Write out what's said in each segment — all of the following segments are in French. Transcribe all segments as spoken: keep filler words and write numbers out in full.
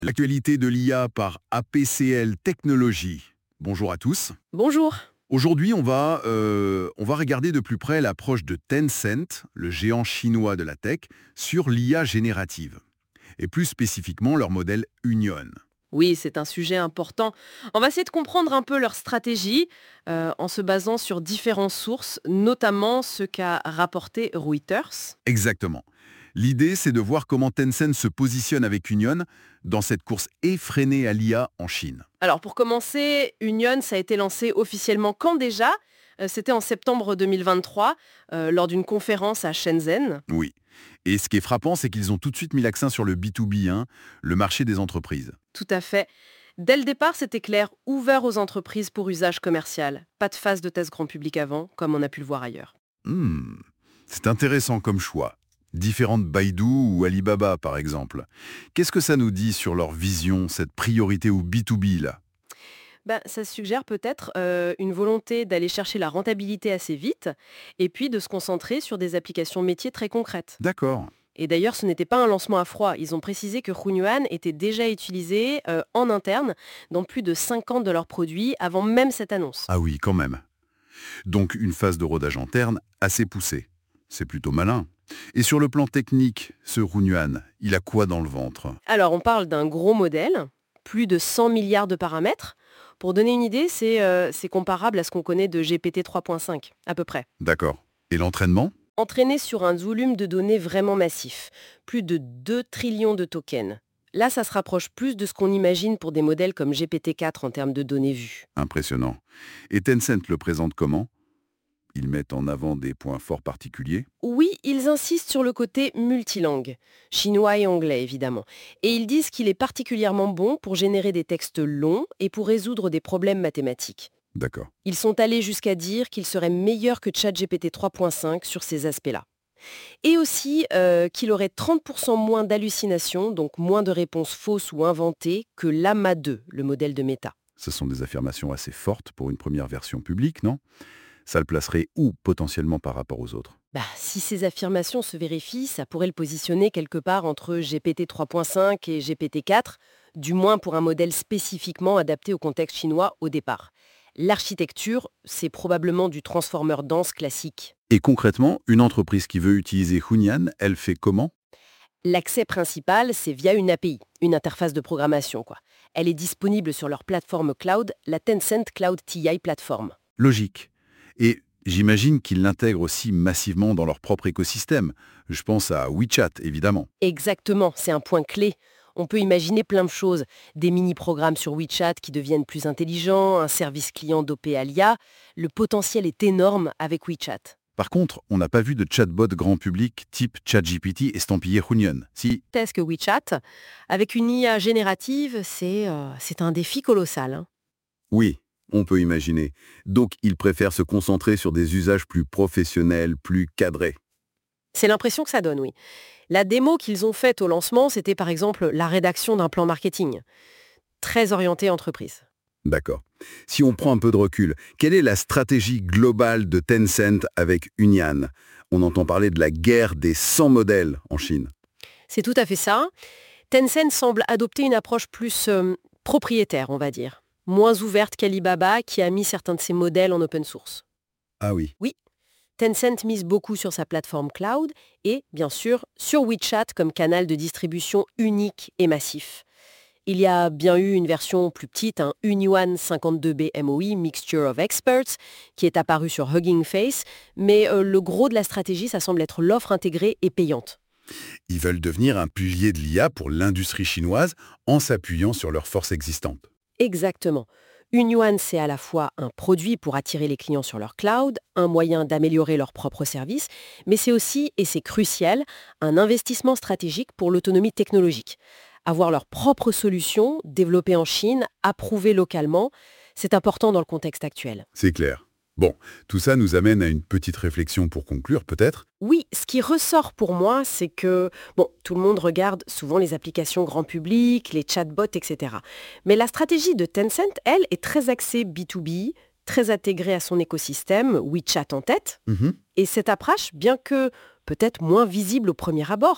L'actualité de l'I A par A P C L Technologies. Bonjour à tous. Bonjour. Aujourd'hui, on va, euh, on va regarder de plus près l'approche de Tencent, le géant chinois de la tech, sur l'I A générative. Et plus spécifiquement leur modèle Union. Oui, c'est un sujet important. On va essayer de comprendre un peu leur stratégie euh, en se basant sur différentes sources, notamment ce qu'a rapporté Reuters. Exactement. L'idée, c'est de voir comment Tencent se positionne avec Union dans cette course effrénée à l'I A en Chine. Alors pour commencer, Union, ça a été lancé officiellement quand déjà Euh, C'était en septembre deux mille vingt-trois, euh, lors d'une conférence à Shenzhen. Oui. Et ce qui est frappant, c'est qu'ils ont tout de suite mis l'accent sur le B deux B, hein, le marché des entreprises. Tout à fait. Dès le départ, c'était clair, ouvert aux entreprises pour usage commercial. Pas de phase de test grand public avant, comme on a pu le voir ailleurs. Hmm, c'est intéressant comme choix. Différent de Baidu ou Alibaba, par exemple. Qu'est-ce que ça nous dit sur leur vision, cette priorité au B deux B, là? Ben, ça suggère peut-être euh, une volonté d'aller chercher la rentabilité assez vite et puis de se concentrer sur des applications métiers très concrètes. D'accord. Et d'ailleurs, ce n'était pas un lancement à froid. Ils ont précisé que Hunyuan était déjà utilisé euh, en interne dans plus de cinquante de leurs produits avant même cette annonce. Ah oui, quand même. Donc une phase de rodage interne assez poussée. C'est plutôt malin. Et sur le plan technique, ce Hunyuan, il a quoi dans le ventre? Alors, on parle d'un gros modèle, plus de cent milliards de paramètres. Pour donner une idée, c'est euh, c'est comparable à ce qu'on connaît de G P T trois point cinq, à peu près. D'accord. Et l'entraînement? Entraîné sur un volume de données vraiment massif, plus de deux trillions de tokens. Là, ça se rapproche plus de ce qu'on imagine pour des modèles comme G P T quatre en termes de données vues. Impressionnant. Et Tencent le présente comment? Ils mettent en avant des points forts particuliers? Oui, ils insistent sur le côté multilingue, chinois et anglais évidemment. Et ils disent qu'il est particulièrement bon pour générer des textes longs et pour résoudre des problèmes mathématiques. D'accord. Ils sont allés jusqu'à dire qu'il serait meilleur que ChatGPT trois point cinq sur ces aspects-là. Et aussi euh, qu'il aurait trente pour cent moins d'hallucinations, donc moins de réponses fausses ou inventées que l'A M A deux, le modèle de Meta. Ce sont des affirmations assez fortes pour une première version publique, non? Ça le placerait où potentiellement par rapport aux autres? Bah, si ces affirmations se vérifient, ça pourrait le positionner quelque part entre G P T trois point cinq et G P T quatre, du moins pour un modèle spécifiquement adapté au contexte chinois au départ. L'architecture, c'est probablement du transformer dense classique. Et concrètement, une entreprise qui veut utiliser Hunyuan, elle fait comment? L'accès principal, c'est via une A P I, une interface de programmation, quoi. Elle est disponible sur leur plateforme cloud, la Tencent Cloud T I Platform. Logique. Et j'imagine qu'ils l'intègrent aussi massivement dans leur propre écosystème. Je pense à WeChat, évidemment. Exactement, c'est un point clé. On peut imaginer plein de choses. Des mini-programmes sur WeChat qui deviennent plus intelligents, un service client dopé à l'I A. Le potentiel est énorme avec WeChat. Par contre, on n'a pas vu de chatbot grand public type ChatGPT estampillé Hunyuan. Si, Qu'est-ce que WeChat? Avec une I A générative, c'est euh, c'est un défi colossal, hein. oui, on peut imaginer. Donc, ils préfèrent se concentrer sur des usages plus professionnels, plus cadrés. C'est l'impression que ça donne, oui. La démo qu'ils ont faite au lancement, c'était par exemple la rédaction d'un plan marketing, très orienté entreprise. D'accord. Si on prend un peu de recul, quelle est la stratégie globale de Tencent avec Union? On entend parler de la guerre des cent modèles en Chine. C'est tout à fait ça. Tencent semble adopter une approche plus euh, propriétaire, on va dire, moins ouverte qu'Alibaba qui a mis certains de ses modèles en open source. Ah oui. Oui, Tencent mise beaucoup sur sa plateforme cloud et, bien sûr, sur WeChat comme canal de distribution unique et massif. Il y a bien eu une version plus petite, un Hunyuan cinquante-deux B M O I, Mixture of Experts, qui est apparu sur Hugging Face, mais euh, le gros de la stratégie, ça semble être l'offre intégrée et payante. Ils veulent devenir un pilier de l'I A pour l'industrie chinoise en s'appuyant sur leurs forces existantes. Exactement. Hunyuan, c'est à la fois un produit pour attirer les clients sur leur cloud, un moyen d'améliorer leurs propres services, mais c'est aussi, et c'est crucial, un investissement stratégique pour l'autonomie technologique. Avoir leurs propres solutions, développées en Chine, approuvées localement, c'est important dans le contexte actuel. C'est clair. Bon, tout ça nous amène à une petite réflexion pour conclure, peut-être. Oui, ce qui ressort pour moi, c'est que, bon, tout le monde regarde souvent les applications grand public, les chatbots, et cetera. Mais la stratégie de Tencent, elle, est très axée B deux B, très intégrée à son écosystème, WeChat en tête. Mhm. Et cette approche, bien que peut-être moins visible au premier abord,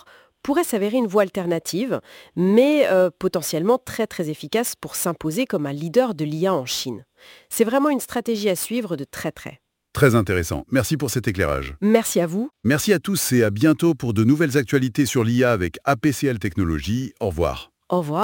pourrait s'avérer une voie alternative, mais euh, potentiellement très très efficace pour s'imposer comme un leader de l'I A en Chine. C'est vraiment une stratégie à suivre de très près. Très intéressant. Merci pour cet éclairage. Merci à vous. Merci à tous et à bientôt pour de nouvelles actualités sur l'I A avec A P C L Technologies. Au revoir. Au revoir.